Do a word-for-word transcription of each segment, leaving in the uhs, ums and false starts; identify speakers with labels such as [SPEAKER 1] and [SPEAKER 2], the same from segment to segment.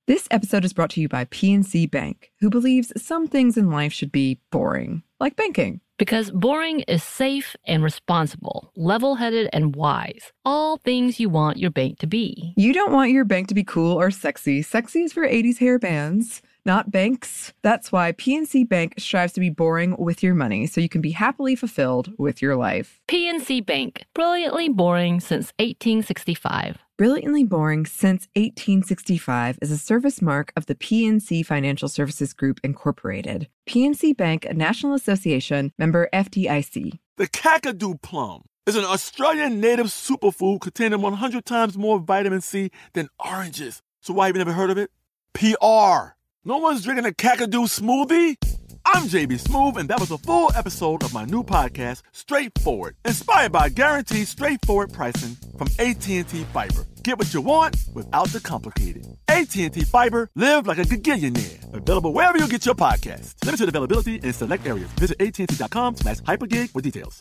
[SPEAKER 1] This episode is brought to you by P N C Bank, who believes some things in life should be boring, like banking.
[SPEAKER 2] Because boring is safe and responsible, level-headed and wise. All things you want your bank to be.
[SPEAKER 1] You don't want your bank to be cool or sexy. Sexy is for eighties hair bands, not banks. That's why P N C Bank strives to be boring with your money, so you can be happily fulfilled with your life.
[SPEAKER 2] P N C Bank, brilliantly boring since eighteen sixty-five.
[SPEAKER 1] Brilliantly Boring Since eighteen sixty-five is a service mark of the P N C Financial Services Group, Incorporated. P N C Bank, a National Association, member F D I C.
[SPEAKER 3] The Kakadu plum is an Australian native superfood containing one hundred times more vitamin C than oranges. So why have you never heard of it? P R. No one's drinking a Kakadu smoothie? I'm J B Smoove, and that was a full episode of my new podcast, Straightforward, inspired by guaranteed straightforward pricing from A T and T Fiber. Get what you want without the complicated. A T and T Fiber, live like a gigillionaire. Available wherever you get your podcasts. Limited availability in select areas. Visit AT&T.com slash hypergig for details.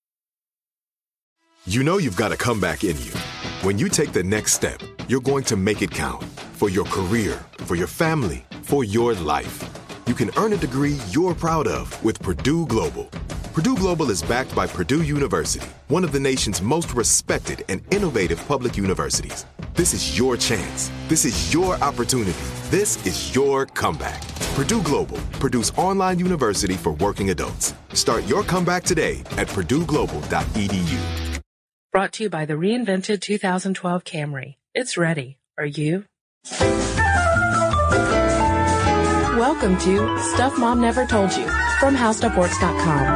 [SPEAKER 4] You know you've got a comeback in you. When you take the next step, you're going to make it count. For your career, for your family, for your life. You can earn a degree you're proud of with Purdue Global. Purdue Global is backed by Purdue University, one of the nation's most respected and innovative public universities. This is your chance. This is your opportunity. This is your comeback. Purdue Global, Purdue's online university for working adults. Start your comeback today at purdue global dot e d u.
[SPEAKER 5] Brought to you by the reinvented two thousand twelve Camry. It's ready. Are you? Welcome to Stuff Mom Never Told You from How Stuff Works dot com.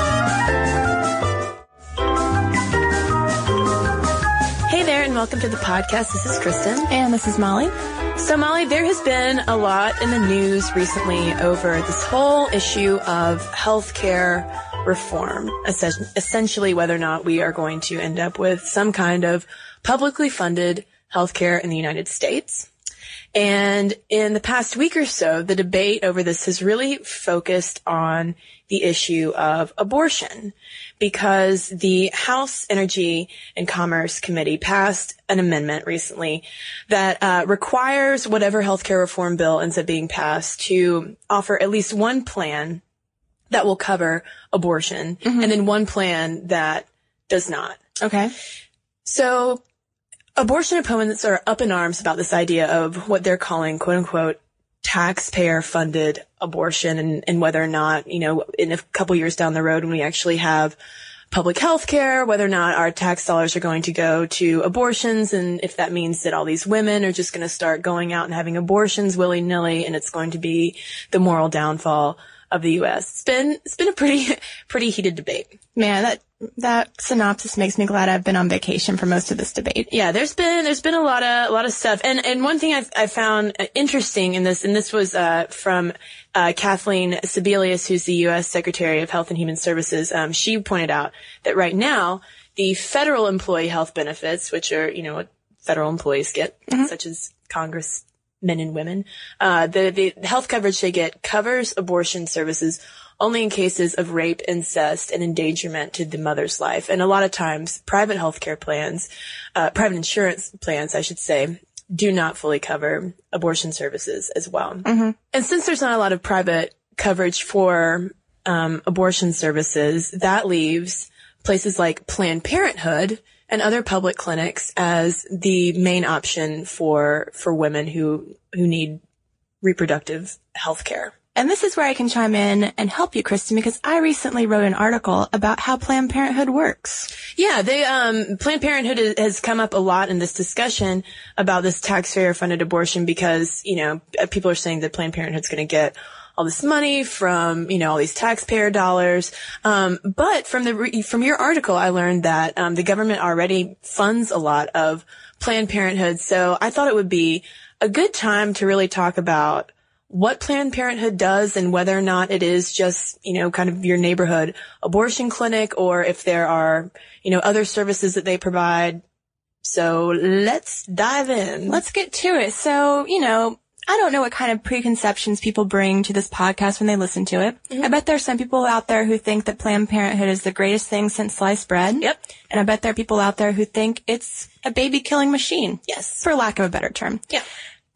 [SPEAKER 6] Hey there, and welcome to the podcast. This is Kristen.
[SPEAKER 7] And this is Molly.
[SPEAKER 6] So, Molly, there has been a lot in the news recently over this whole issue of healthcare reform, essentially whether or not we are going to end up with some kind of publicly funded healthcare in the United States. And in the past week or so, the debate over this has really focused on the issue of abortion, because the House Energy and Commerce Committee passed an amendment recently that uh, requires whatever healthcare reform bill ends up being passed to offer at least one plan that will cover abortion, mm-hmm. and then one plan that does not.
[SPEAKER 7] Okay.
[SPEAKER 6] So abortion opponents are up in arms about this idea of what they're calling, quote unquote, taxpayer funded abortion, and, and whether or not, you know, in a couple years down the road when we actually have public health care, whether or not our tax dollars are going to go to abortions, and if that means that all these women are just going to start going out and having abortions willy-nilly, and it's going to be the moral downfall of the U S. It's been, it's been a pretty, pretty heated debate.
[SPEAKER 7] Man, that, that synopsis makes me glad I've been on vacation for most of this debate.
[SPEAKER 6] Yeah, there's been, there's been a lot of, a lot of stuff. And, and one thing I've, I found interesting in this, and this was, uh, from, uh, Kathleen Sebelius, who's the U S Secretary of Health and Human Services. Um, she pointed out that right now, the federal employee health benefits, which are, you know, what federal employees get, mm-hmm. such as Congress, men and women, uh, the, the health coverage they get covers abortion services only in cases of rape, incest, and endangerment to the mother's life. And a lot of times, private healthcare plans, uh, private insurance plans, I should say, do not fully cover abortion services as well. Mm-hmm. And since there's not a lot of private coverage for, um, abortion services, that leaves places like Planned Parenthood and other public clinics as the main option for, for women who, who need reproductive health care.
[SPEAKER 7] And this is where I can chime in and help you, Kristen, because I recently wrote an article about how Planned Parenthood works.
[SPEAKER 6] Yeah, they, um, Planned Parenthood has come up a lot in this discussion about this taxpayer-funded abortion because, you know, people are saying that Planned Parenthood's going to get all this money from, you know, all these taxpayer dollars. Um, but from the, from your article, I learned that, um, the government already funds a lot of Planned Parenthood. So I thought it would be a good time to really talk about what Planned Parenthood does and whether or not it is just, you know, kind of your neighborhood abortion clinic, or if there are, you know, other services that they provide. So let's dive in.
[SPEAKER 7] Let's get to it. So, you know, I don't know what kind of preconceptions people bring to this podcast when they listen to it. Mm-hmm. I bet there are some people out there who think that Planned Parenthood is the greatest thing since sliced bread.
[SPEAKER 6] Yep.
[SPEAKER 7] And I bet there are people out there who think it's a baby-killing machine.
[SPEAKER 6] Yes.
[SPEAKER 7] For lack of a better term.
[SPEAKER 6] Yeah.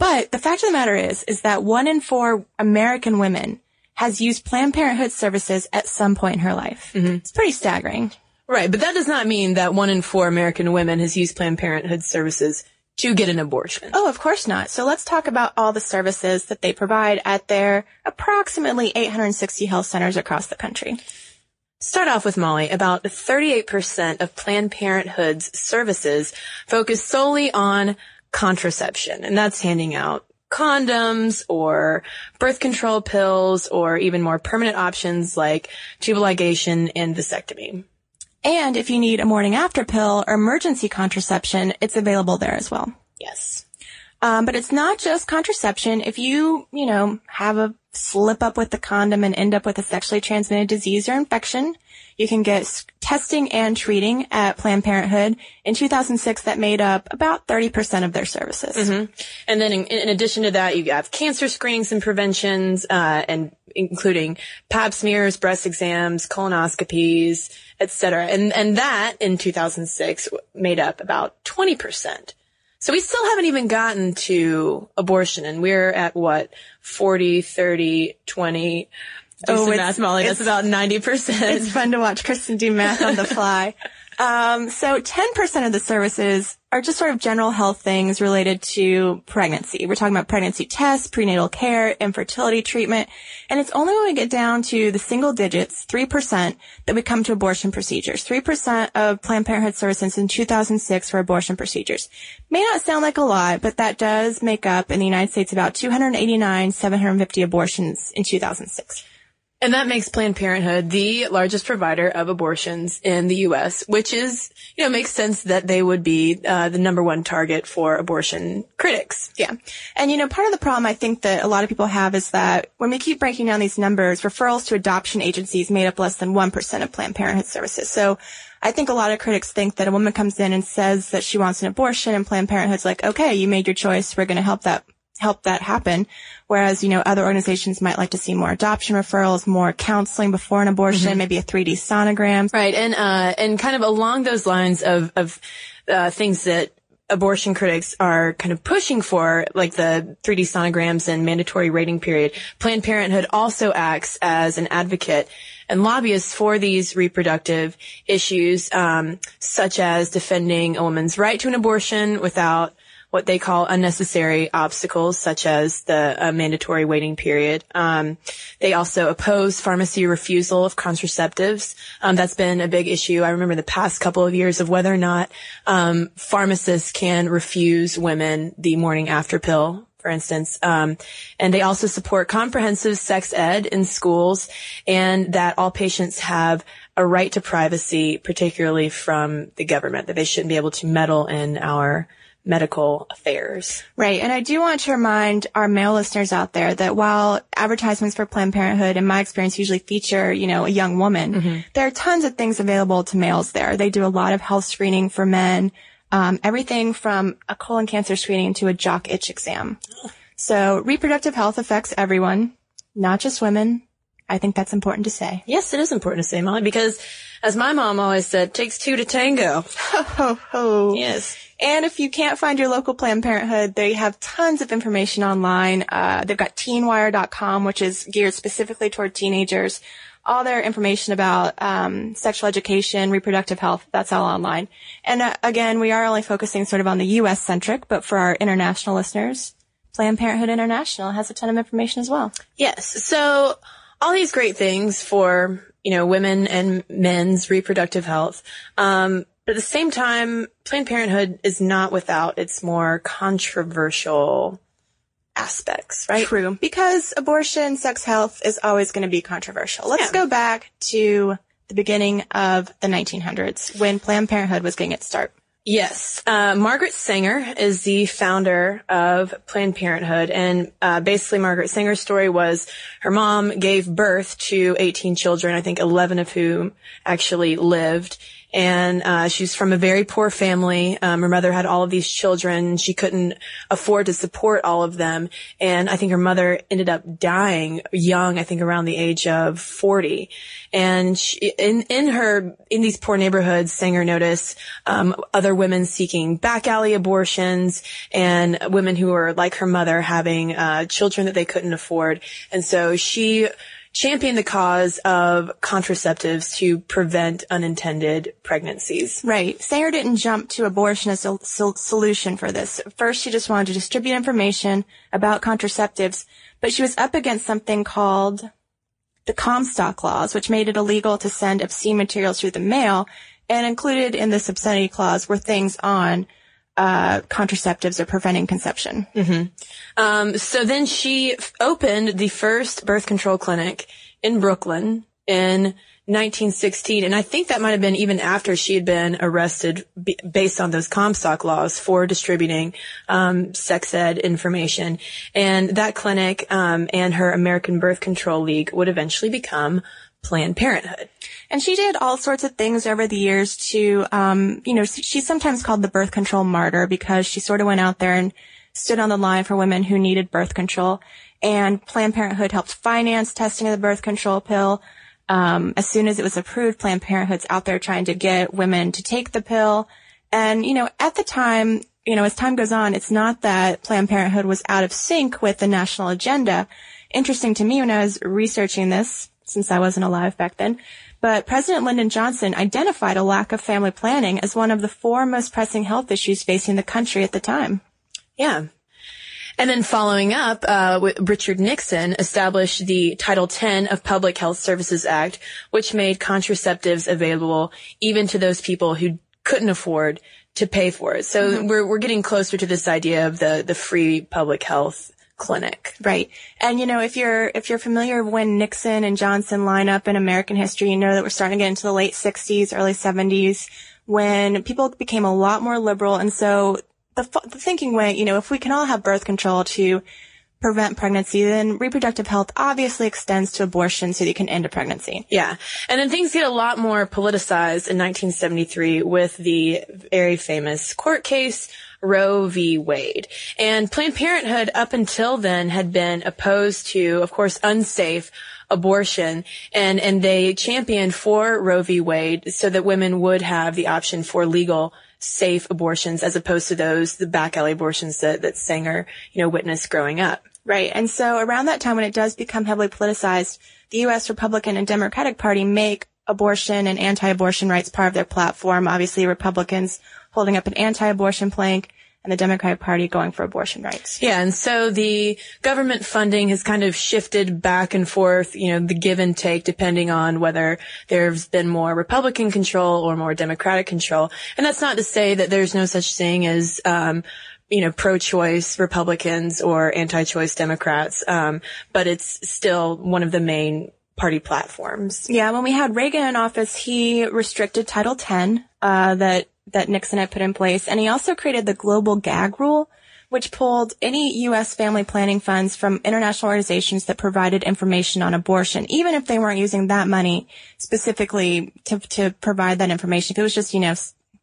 [SPEAKER 7] But the fact of the matter is, is that one in four American women has used Planned Parenthood services at some point in her life. Mm-hmm. It's pretty staggering.
[SPEAKER 6] Right, but that does not mean that one in four American women has used Planned Parenthood services to get an abortion.
[SPEAKER 7] Oh, of course not. So let's talk about all the services that they provide at their approximately eight hundred sixty health centers across the country.
[SPEAKER 6] Start off with Molly. About thirty-eight percent of Planned Parenthood's services focus solely on contraception, and that's handing out condoms or birth control pills or even more permanent options like tubal ligation and vasectomy.
[SPEAKER 7] And if you need a morning after pill or emergency contraception, it's available there as well.
[SPEAKER 6] Yes.
[SPEAKER 7] Um, but it's not just contraception. If you, you know, have a slip up with the condom and end up with a sexually transmitted disease or infection, you can get testing and treating at Planned Parenthood. In two thousand six, that made up about thirty percent of their services.
[SPEAKER 6] Mm-hmm. And then in, in addition to that, you have cancer screenings and preventions, uh, and including pap smears, breast exams, colonoscopies, et cetera. And, and that in two thousand six made up about twenty percent. So we still haven't even gotten to abortion, and we're at what? forty, thirty, twenty. Do
[SPEAKER 7] oh,
[SPEAKER 6] some math, Molly. That's about ninety percent.
[SPEAKER 7] It's fun to watch Kristen do math on the fly. Um, so ten percent of the services are just sort of general health things related to pregnancy. We're talking about pregnancy tests, prenatal care, infertility treatment. And it's only when we get down to the single digits, three percent, that we come to abortion procedures. three percent of Planned Parenthood services in two thousand six for abortion procedures. May not sound like a lot, but that does make up in the United States about two hundred eighty-nine, seven hundred fifty abortions in two thousand six.
[SPEAKER 6] And that makes Planned Parenthood the largest provider of abortions in the U S, which is, you know, makes sense that they would be uh, the number one target for abortion critics.
[SPEAKER 7] Yeah. And, you know, part of the problem I think that a lot of people have is that when we keep breaking down these numbers, referrals to adoption agencies made up less than one percent of Planned Parenthood services. So I think a lot of critics think that a woman comes in and says that she wants an abortion, and Planned Parenthood's like, okay, you made your choice. We're going to help that help that happen. Whereas, you know, other organizations might like to see more adoption referrals, more counseling before an abortion, mm-hmm. maybe a three D sonogram.
[SPEAKER 6] Right. And, uh, and kind of along those lines of, of, uh, things that abortion critics are kind of pushing for, like the three D sonograms and mandatory rating period, Planned Parenthood also acts as an advocate and lobbyist for these reproductive issues, um, such as defending a woman's right to an abortion without what they call unnecessary obstacles, such as the uh, mandatory waiting period. Um, they also oppose pharmacy refusal of contraceptives. Um, that's been a big issue. I remember the past couple of years of whether or not um, pharmacists can refuse women the morning after pill, for instance. Um, and they also support comprehensive sex ed in schools, and that all patients have a right to privacy, particularly from the government, that they shouldn't be able to meddle in our medical affairs.
[SPEAKER 7] Right. And I do want to remind our male listeners out there that while advertisements for Planned Parenthood, in my experience, usually feature, you know, a young woman, mm-hmm. there are tons of things available to males there. They do a lot of health screening for men, um, everything from a colon cancer screening to a jock itch exam. So reproductive health affects everyone, not just women. I think that's important to say.
[SPEAKER 6] Yes, it is important to say, Molly, because as my mom always said, it takes two to tango.
[SPEAKER 7] Ho, ho, ho.
[SPEAKER 6] Yes.
[SPEAKER 7] And if you can't find your local Planned Parenthood, they have tons of information online. Uh, they've got teen wire dot com, which is geared specifically toward teenagers. All their information about um, sexual education, reproductive health, that's all online. And uh, again, we are only focusing sort of on the U S-centric, but for our international listeners, Planned Parenthood International has a ton of information as well.
[SPEAKER 6] Yes. So all these great things for, you know, women and men's reproductive health. Um, but at the same time, Planned Parenthood is not without its more controversial aspects, right?
[SPEAKER 7] True. Because abortion, sex health is always going to be controversial. Let's yeah. go back to the beginning of the nineteen hundreds when Planned Parenthood was getting its start.
[SPEAKER 6] Yes. Uh, Margaret Sanger is the founder of Planned Parenthood. And uh, basically Margaret Sanger's story was her mom gave birth to eighteen children, I think eleven of whom actually lived. And, uh, she's from a very poor family. Um, her mother had all of these children. She couldn't afford to support all of them. And I think her mother ended up dying young, I think around the age of forty. And she, in, in her, in these poor neighborhoods, Sanger noticed, um, other women seeking back alley abortions and women who were like her mother having, uh, children that they couldn't afford. And so she championed the cause of contraceptives to prevent unintended pregnancies.
[SPEAKER 7] Right. Sanger didn't jump to abortion as a sol- solution for this. First, she just wanted to distribute information about contraceptives, but she was up against something called the Comstock Laws, which made it illegal to send obscene materials through the mail, and included in this obscenity clause were things on uh contraceptives or preventing conception.
[SPEAKER 6] Mm-hmm. Um, so then she f- opened the first birth control clinic in Brooklyn in nineteen sixteen. And I think that might have been even after she had been arrested b- based on those Comstock laws for distributing um sex ed information. And that clinic um and her American Birth Control League would eventually become Planned Parenthood.
[SPEAKER 7] And she did all sorts of things over the years to, um, you know, she's sometimes called the birth control martyr because she sort of went out there and stood on the line for women who needed birth control. And Planned Parenthood helped finance testing of the birth control pill. Um, as soon as it was approved, Planned Parenthood's out there trying to get women to take the pill. And, you know, at the time, you know, as time goes on, it's not that Planned Parenthood was out of sync with the national agenda. Interesting to me when I was researching this, since I wasn't alive back then, but President Lyndon Johnson identified a lack of family planning as one of the four most pressing health issues facing the country at the time.
[SPEAKER 6] Yeah. And then following up, uh, Richard Nixon established the Title ten of Public Health Services Act, which made contraceptives available even to those people who couldn't afford to pay for it. So mm-hmm. we're we're getting closer to this idea of the the free public health clinic.
[SPEAKER 7] Right. And, you know, if you're, if you're familiar when Nixon and Johnson line up in American history, you know that we're starting to get into the late sixties, early seventies, when people became a lot more liberal. And so the, the thinking went, you know, if we can all have birth control to prevent pregnancy, then reproductive health obviously extends to abortion so that you can end a pregnancy.
[SPEAKER 6] Yeah. And then things get a lot more politicized in nineteen seventy-three with the very famous court case Roe v. Wade. And Planned Parenthood up until then had been opposed to, of course, unsafe abortion, and, and they championed for Roe v. Wade so that women would have the option for legal, safe abortions as opposed to those, the back alley abortions that, that Sanger, you know, witnessed growing up.
[SPEAKER 7] Right. And so around that time when it does become heavily politicized, the U S Republican and Democratic Party make abortion and anti-abortion rights part of their platform. Obviously, Republicans holding up an anti-abortion plank and the Democratic Party going for abortion rights.
[SPEAKER 6] Yeah, and so the government funding has kind of shifted back and forth, you know, the give and take depending on whether there's been more Republican control or more Democratic control. And that's not to say that there's no such thing as, um, you know, pro-choice Republicans or anti-choice Democrats, um, but it's still one of the main party platforms.
[SPEAKER 7] Yeah, when we had Reagan in office, he restricted Title ten, uh, that that Nixon had put in place. And he also created the global gag rule, which pulled any U S family planning funds from international organizations that provided information on abortion, even if they weren't using that money specifically to, to provide that information. If it was just, you know,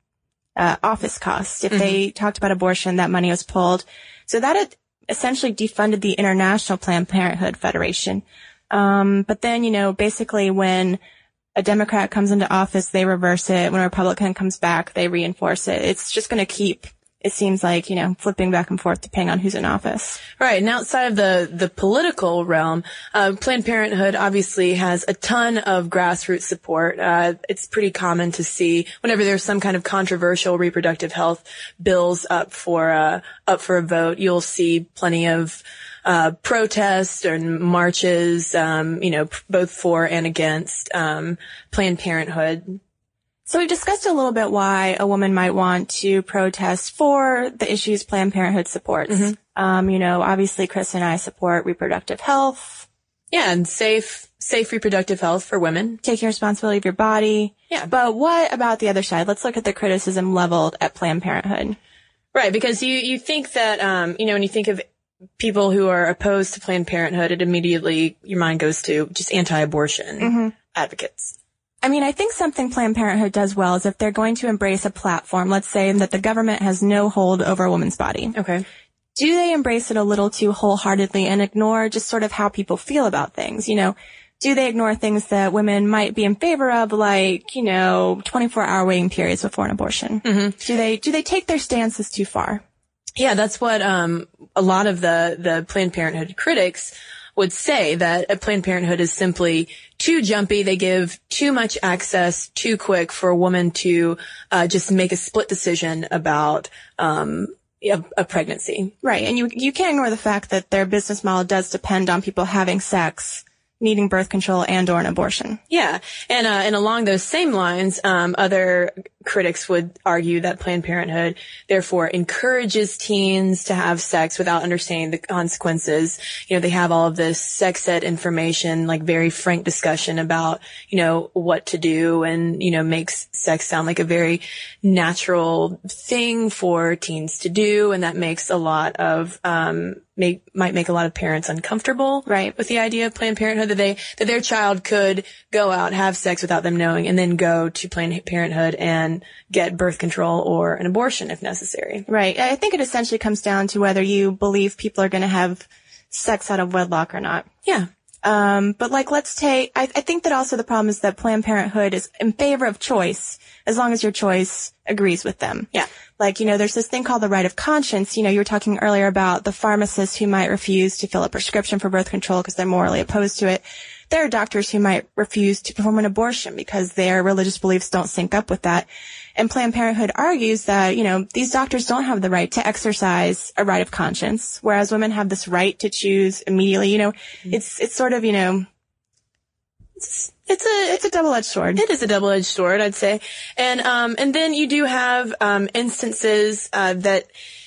[SPEAKER 7] uh, office costs. If mm-hmm. they talked about abortion, that money was pulled. So that had essentially defunded the International Planned Parenthood Federation. Um, but then, you know, basically when a Democrat comes into office, they reverse it. When a Republican comes back, they reinforce it. It's just going to keep, it seems like, you know, flipping back and forth depending on who's in office.
[SPEAKER 6] Right. And outside of the, the political realm, uh, Planned Parenthood obviously has a ton of grassroots support. Uh, it's pretty common to see whenever there's some kind of controversial reproductive health bills up for, uh, up for a vote, you'll see plenty of uh, protests and marches, um, you know, both for and against, um, Planned Parenthood.
[SPEAKER 7] So we've discussed a little bit why a woman might want to protest for the issues Planned Parenthood supports. Mm-hmm. Um, you know, obviously Chris and I support reproductive health.
[SPEAKER 6] Yeah, and safe, safe reproductive health for women.
[SPEAKER 7] Taking responsibility of your body.
[SPEAKER 6] Yeah.
[SPEAKER 7] But what about the other side? Let's look at the criticism leveled at Planned Parenthood.
[SPEAKER 6] Right, because you, you think that, um, you know, when you think of people who are opposed to Planned Parenthood, it immediately, your mind goes to just anti-abortion mm-hmm. advocates.
[SPEAKER 7] I mean, I think something Planned Parenthood does well is if they're going to embrace a platform, let's say that the government has no hold over a woman's body.
[SPEAKER 6] Okay.
[SPEAKER 7] Do they embrace it a little too wholeheartedly and ignore just sort of how people feel about things? You know, do they ignore things that women might be in favor of, like, you know, twenty-four hour waiting periods before an abortion?
[SPEAKER 6] Mm-hmm.
[SPEAKER 7] Do they, do they take their stances too far?
[SPEAKER 6] Yeah, that's what, um, a lot of the, the Planned Parenthood critics would say, that a Planned Parenthood is simply too jumpy. They give too much access too quick for a woman to, uh, just make a split decision about, um, A, a pregnancy.
[SPEAKER 7] Right. And you, you can't ignore the fact that their business model does depend on people having sex, needing birth control, and or an abortion.
[SPEAKER 6] Yeah. And, uh, and along those same lines, um, other critics would argue that Planned Parenthood therefore encourages teens to have sex without understanding the consequences. You know, they have all of this sex ed information, like very frank discussion about, you know, what to do, and, you know, makes sex sound like a very natural thing for teens to do. And that makes a lot of, um, make, might make a lot of parents uncomfortable, right, with the idea of Planned Parenthood, that they, that their child could go out, have sex without them knowing, and then go to Planned Parenthood and get birth control or an abortion if necessary.
[SPEAKER 7] Right. I think it essentially comes down to whether you believe people are going to have sex out of wedlock or not.
[SPEAKER 6] Yeah.
[SPEAKER 7] Um, but like, let's take, I, I think that also the problem is that Planned Parenthood is in favor of choice as long as your choice agrees with them.
[SPEAKER 6] Yeah.
[SPEAKER 7] Like, you know, there's this thing called the right of conscience. You know, you were talking earlier about the pharmacists who might refuse to fill a prescription for birth control because they're morally opposed to it. There are doctors who might refuse to perform an abortion because their religious beliefs don't sync up with that. And Planned Parenthood argues that, you know, these doctors don't have the right to exercise a right of conscience, whereas women have this right to choose immediately. You know, mm-hmm. it's, it's sort of, you know, it's, it's a, it's a double-edged sword.
[SPEAKER 6] It is a double-edged sword, I'd say. And, um, and then you do have, um, instances, uh, that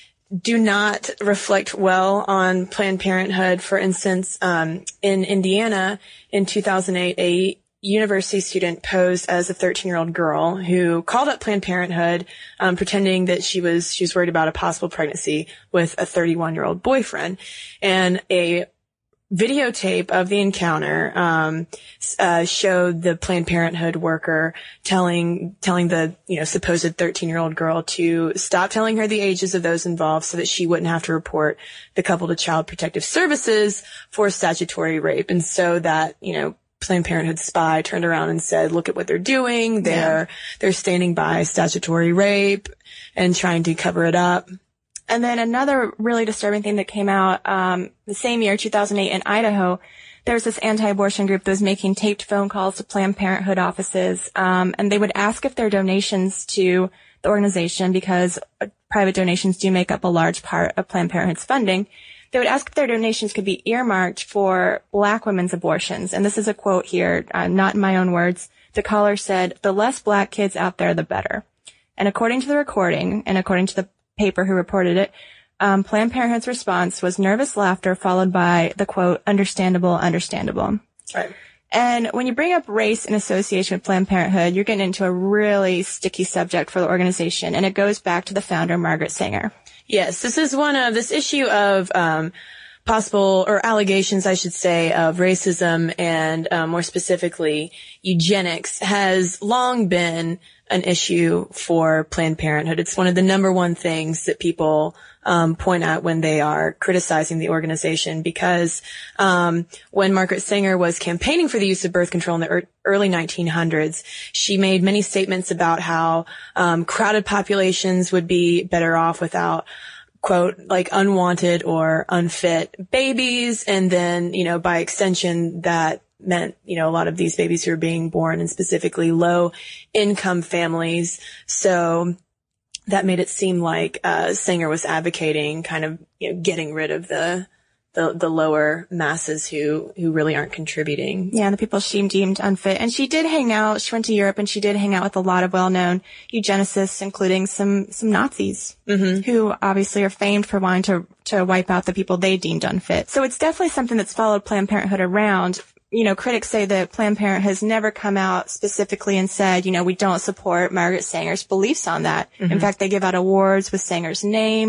[SPEAKER 6] do not reflect well on Planned Parenthood. For instance, um, in Indiana in two thousand eight, a university student posed as a thirteen-year-old girl who called up Planned Parenthood, um, pretending that she was she was worried about a possible pregnancy with a thirty-one-year-old boyfriend. And a videotape of the encounter um uh showed the Planned Parenthood worker telling telling the you know supposed thirteen-year-old girl to stop telling her the ages of those involved so that she wouldn't have to report the couple to Child Protective Services for statutory rape. And so that, you know, Planned Parenthood spy turned around and said, look at what they're doing. They're yeah. they're standing by statutory rape and trying to cover it up.
[SPEAKER 7] And then another really disturbing thing that came out um the same year, two thousand eight, in Idaho, there was this anti-abortion group that was making taped phone calls to Planned Parenthood offices, um and they would ask if their donations to the organization, because uh, private donations do make up a large part of Planned Parenthood's funding, they would ask if their donations could be earmarked for black women's abortions. And this is a quote here, uh, not in my own words. The caller said, "The less black kids out there, the better." And according to the recording, and according to the paper who reported it, um, Planned Parenthood's response was nervous laughter followed by the quote, "understandable, understandable."
[SPEAKER 6] Right.
[SPEAKER 7] And when you bring up race in association with Planned Parenthood, you're getting into a really sticky subject for the organization, and it goes back to the founder, Margaret Sanger.
[SPEAKER 6] Yes, this is one of this issue of um possible, or allegations, I should say, of racism and uh, more specifically eugenics has long been an issue for Planned Parenthood. It's one of the number one things that people um point out when they are criticizing the organization, because um when Margaret Sanger was campaigning for the use of birth control in the er- early nineteen hundreds, she made many statements about how um crowded populations would be better off without, quote, like unwanted or unfit babies. And then, you know, by extension, that meant, you know, a lot of these babies who are being born in specifically low income families. So that made it seem like, uh, Sanger was advocating kind of, you know, getting rid of the, the, the lower masses who, who really aren't contributing.
[SPEAKER 7] Yeah, the people she deemed unfit. And she did hang out, she went to Europe and she did hang out with a lot of well-known eugenicists, including some, some Nazis, mm-hmm. who obviously are famed for wanting to, to wipe out the people they deemed unfit. So it's definitely something that's followed Planned Parenthood around. You know, critics say that Planned Parenthood has never come out specifically and said, you know, we don't support Margaret Sanger's beliefs on that. Mm-hmm. In fact, they give out awards with Sanger's name.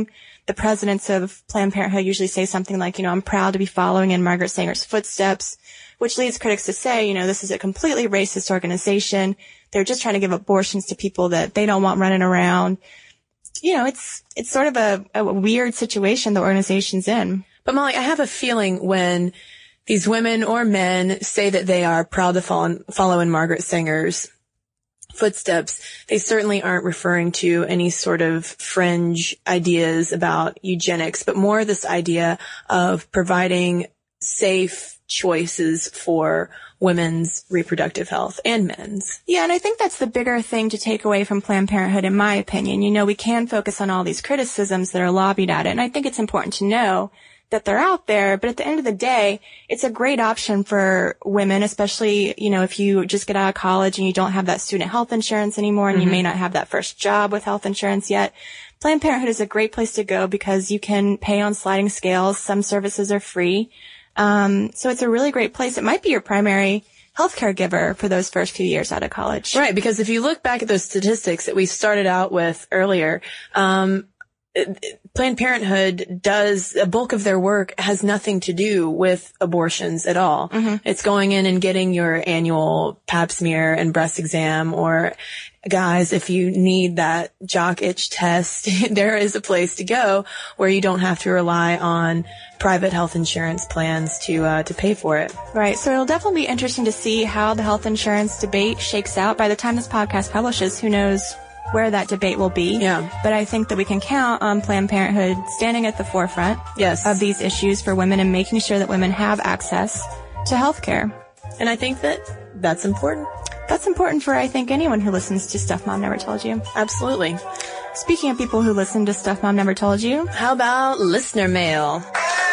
[SPEAKER 7] the presidents of Planned Parenthood usually say something like, you know, I'm proud to be following in Margaret Sanger's footsteps, which leads critics to say, you know, this is a completely racist organization. They're just trying to give abortions to people that they don't want running around. You know, it's, it's sort of a, a weird situation the organization's in.
[SPEAKER 6] But Molly, I have a feeling when these women or men say that they are proud to follow in, follow in Margaret Sanger's footsteps, they certainly aren't referring to any sort of fringe ideas about eugenics, but more this idea of providing safe choices for women's reproductive health and men's.
[SPEAKER 7] Yeah, and I think that's the bigger thing to take away from Planned Parenthood, in my opinion. You know, we can focus on all these criticisms that are lobbied at it, and I think it's important to know that they're out there, but at the end of the day, it's a great option for women, especially, you know, if you just get out of college and you don't have that student health insurance anymore and mm-hmm. you may not have that first job with health insurance yet. Planned Parenthood is a great place to go because you can pay on sliding scales. Some services are free. Um, so it's a really great place. It might be your primary healthcare giver for those first few years out of college.
[SPEAKER 6] Right, because if you look back at those statistics that we started out with earlier, um, Planned Parenthood does, a bulk of their work has nothing to do with abortions at all. Mm-hmm. It's going in and getting your annual pap smear and breast exam, or guys, if you need that jock itch test, there is a place to go where you don't have to rely on private health insurance plans to uh, to pay for it.
[SPEAKER 7] Right. So it'll definitely be interesting to see how the health insurance debate shakes out. By the time this podcast publishes, who knows where that debate will be.
[SPEAKER 6] Yeah.
[SPEAKER 7] But I think that we can count on Planned Parenthood standing at the forefront
[SPEAKER 6] yes.
[SPEAKER 7] of these issues for women and making sure that women have access to health care.
[SPEAKER 6] And I think that that's important.
[SPEAKER 7] That's important for, I think, anyone who listens to Stuff Mom Never Told You.
[SPEAKER 6] Absolutely.
[SPEAKER 7] Speaking of people who listen to Stuff Mom Never Told You,
[SPEAKER 6] how about listener mail?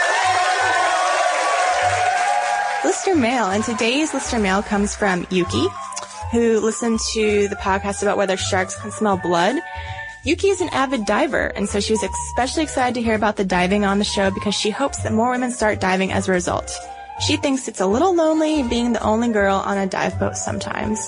[SPEAKER 7] Listener mail. And today's listener mail comes from Yuki, who listened to the podcast about whether sharks can smell blood. Yuki is an avid diver, and so she was especially excited to hear about the diving on the show because she hopes that more women start diving as a result. She thinks it's a little lonely being the only girl on a dive boat sometimes.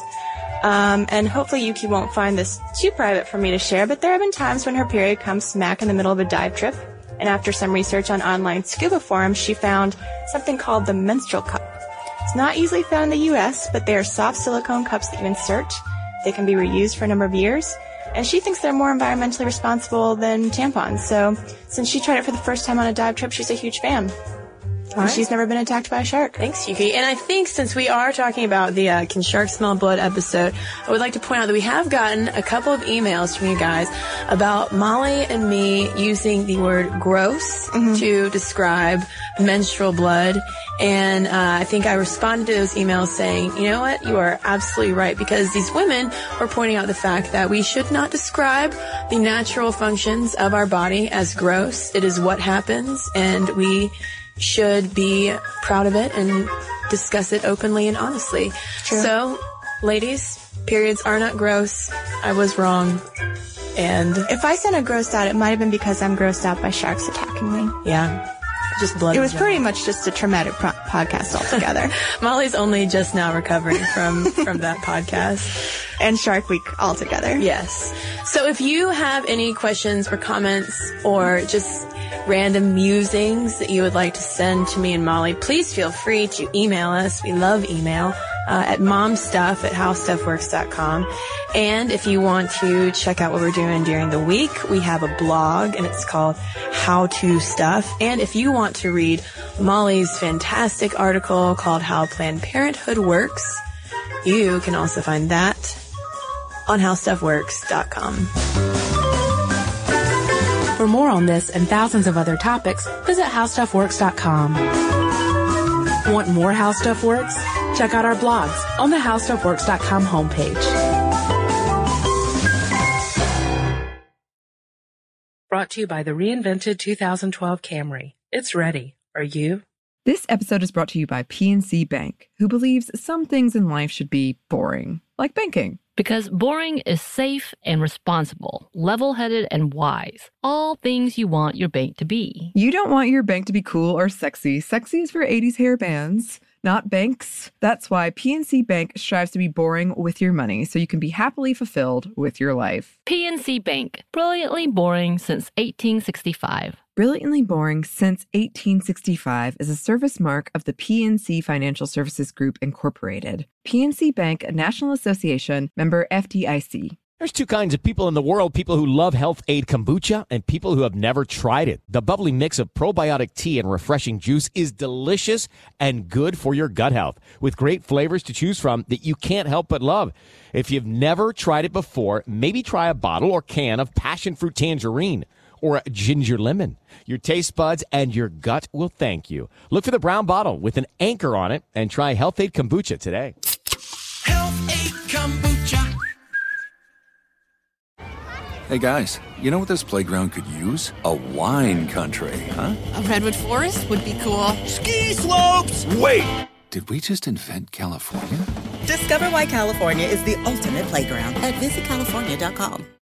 [SPEAKER 7] Um, and hopefully Yuki won't find this too private for me to share, but there have been times when her period comes smack in the middle of a dive trip. And after some research on online scuba forums, she found something called the menstrual cup. It's not easily found in the U S, but they are soft silicone cups that you insert. They can be reused for a number of years. And she thinks they're more environmentally responsible than tampons. So since she tried it for the first time on a dive trip, she's a huge fan. And right. She's never been attacked by a shark.
[SPEAKER 6] Thanks, Yuki. And I think since we are talking about the uh, Can Sharks Smell Blood episode, I would like to point out that we have gotten a couple of emails from you guys about Molly and me using the word gross mm-hmm. to describe menstrual blood. And uh, I think I responded to those emails saying, you know what, you are absolutely right, because these women were pointing out the fact that we should not describe the natural functions of our body as gross. It is what happens, and we should be proud of it and discuss it openly and honestly.
[SPEAKER 7] True.
[SPEAKER 6] So, ladies, periods are not gross. I was wrong. And
[SPEAKER 7] if I sounded grossed out, it might have been because I'm grossed out by sharks attacking me.
[SPEAKER 6] Yeah. Just blood.
[SPEAKER 7] It was pretty much just a traumatic pro- podcast altogether.
[SPEAKER 6] Molly's only just now recovering from, from that podcast.
[SPEAKER 7] And Shark Week altogether.
[SPEAKER 6] Yes. So if you have any questions or comments or just random musings that you would like to send to me and Molly, please feel free to email us. We love email. Uh, at momstuff at howstuffworks dot com. And if you want to check out what we're doing during the week, we have a blog, and it's called How To Stuff. And if you want to read Molly's fantastic article called How Planned Parenthood Works, you can also find that on how stuff works dot com.
[SPEAKER 5] For more on this and thousands of other topics, visit how stuff works dot com. Want more How Stuff Works? Check out our blogs on the how stuff works dot com homepage. Brought to you by the reinvented two thousand twelve Camry. It's ready. Are you?
[SPEAKER 1] This episode is brought to you by P N C Bank, who believes some things in life should be boring, like banking.
[SPEAKER 2] Because boring is safe and responsible, level-headed and wise. All things you want your bank to be.
[SPEAKER 1] You don't want your bank to be cool or sexy. Sexy is for eighties hair bands, not banks. That's why P N C Bank strives to be boring with your money so you can be happily fulfilled with your life.
[SPEAKER 2] P N C Bank, brilliantly boring since eighteen sixty-five.
[SPEAKER 1] Brilliantly Boring Since eighteen sixty-five is a service mark of the P N C Financial Services Group, Incorporated. P N C Bank, a National Association, member F D I C.
[SPEAKER 8] There's two kinds of people in the world, people who love Health Aid Kombucha and people who have never tried it. The bubbly mix of probiotic tea and refreshing juice is delicious and good for your gut health, with great flavors to choose from that you can't help but love. If you've never tried it before, maybe try a bottle or can of passion fruit tangerine or a ginger lemon. Your taste buds and your gut will thank you. Look for the brown bottle with an anchor on it and try Health Aid Kombucha today.
[SPEAKER 9] Health Aid Kombucha.
[SPEAKER 10] Hey guys, you know what this playground could use? A wine country, huh?
[SPEAKER 11] A redwood forest would be cool.
[SPEAKER 9] Ski slopes!
[SPEAKER 10] Wait! Did we just invent California?
[SPEAKER 12] Discover why California is the ultimate playground at visit california dot com.